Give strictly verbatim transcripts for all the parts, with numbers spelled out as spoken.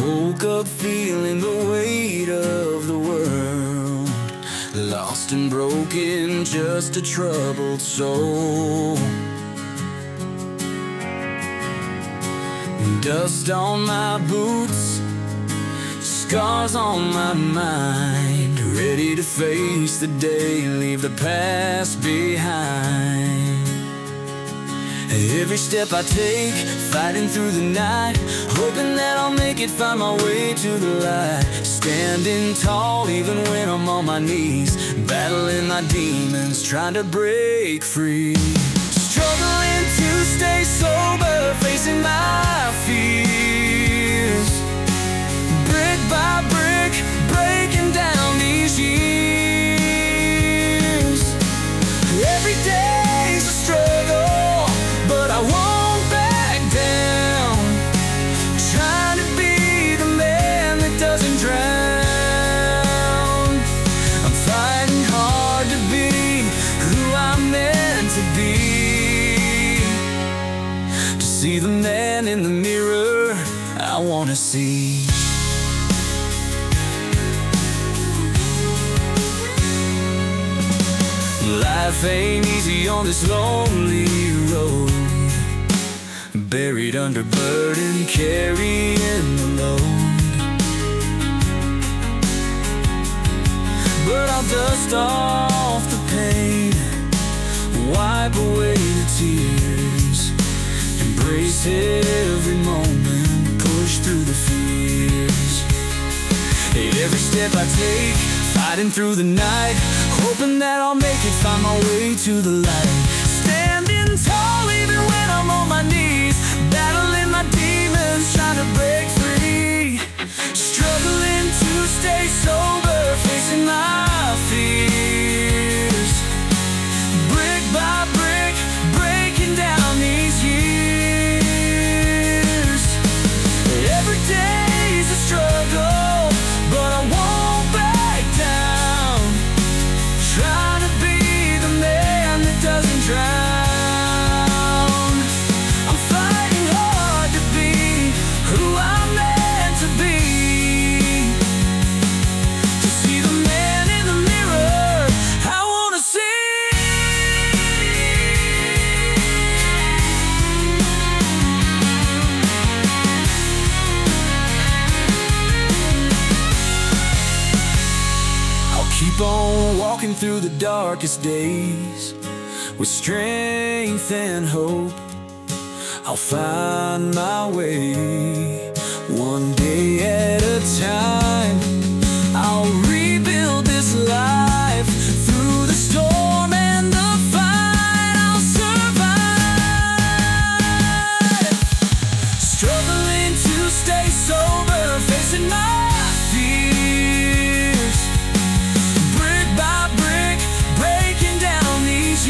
Woke up feeling the weight of the world, lost and broken, just a troubled soul. Dust on my boots, scars on my mind, ready to face the day, leave the past behind. Every step I take, fighting through the night, hoping that I'll make it, find my way to the light. Standing tall even when I'm on my knees, battling my demons, trying to break free. Struggling to stay sober, facing my fears, brick by brick, breaking down these years. Every day's a struggle, but I won't back down, trying to be the man that doesn't drown. I'm fighting hard to be who I'm meant to be, to see the man in the mirror I wanna see. Life ain't easy on this lonely road, buried under burden, carrying the load. But I'll dust off the pain, wipe away the tears, embrace every moment, push through the fears. At every step I take, fighting through the night, hoping that I'll make it, find my way to the light. Standing tall even when I'm on my knees, battling my demons, trying to break free. Struggling to stay sober, facing my fears, brick by brick, breaking down these years. Every day's a struggle, but I won't back down, trying to be the man that doesn't drown. I'm fighting hard to be who I'm meant to be, to see the man in the mirror I wanna see. I'll keep on walking through the darkest days with strength and hope. I'll find my way, one day at a time. I'll rebuild this life through the storm and the fight. I'll survive, struggling to stay sober, facing my fears, brick by brick, breaking down these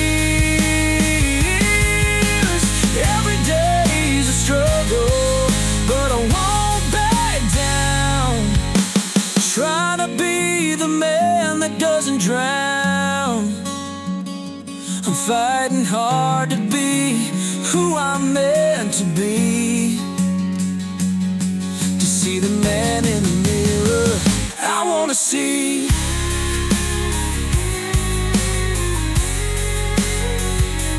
years. Every day's a struggle, but I won't back down, trying to be the man that doesn't drown. I'm fighting hard to be who I'm meant to be, to see the man in the mirror I wanna see.